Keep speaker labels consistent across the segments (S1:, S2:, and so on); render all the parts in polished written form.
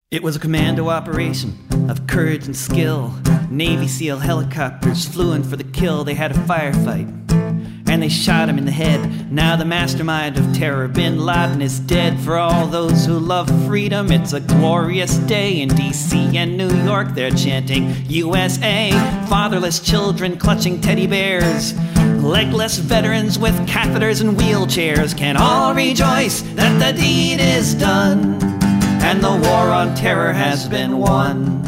S1: It was a commando operation of courage and skill. Navy SEAL helicopters flew in for the kill. They had a firefight, and they shot him in the head. Now the mastermind of terror, Bin Laden, is dead. For all those who love freedom, it's a glorious day. In D.C. and New York, they're chanting USA. Fatherless children clutching teddy bears. Legless veterans with catheters and wheelchairs can all rejoice that the deed is done and the war on terror has been won.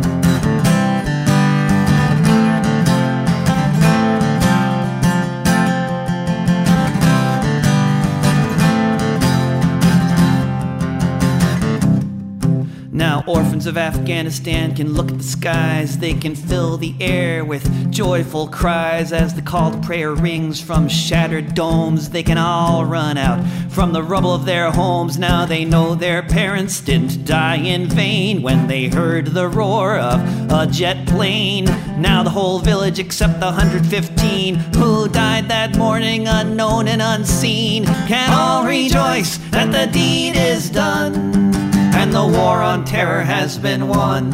S1: Now orphans of Afghanistan can look at the skies. They can fill the air with joyful cries as the call to prayer rings from shattered domes. They can all run out from the rubble of their homes. Now they know their parents didn't die in vain when they heard the roar of a jet plane. Now the whole village except the 115 who died that morning, unknown and unseen, can all rejoice that the deed is done and the war on terror has been won.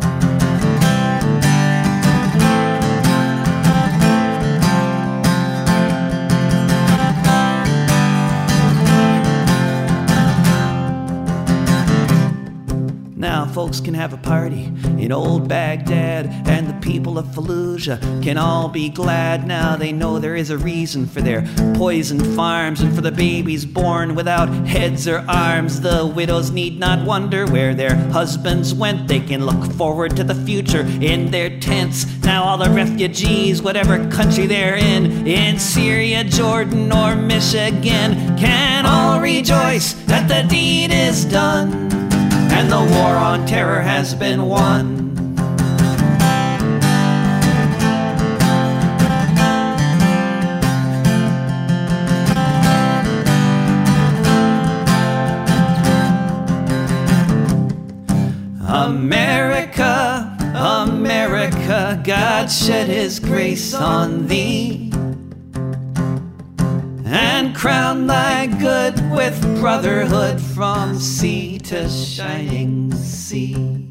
S1: Now folks can have a party in old Baghdad, and the people of Fallujah can all be glad. Now they know there is a reason for their poisoned farms and for the babies born without heads or arms. The widows need not wonder where their husbands went. They can look forward to the future in their tents. Now all the refugees, whatever country they're in Syria, Jordan, or Michigan, can all rejoice that the deed is done and the war on terror has been won. America, America, God shed his grace on thee and crown thy good with brotherhood from sea to shining sea.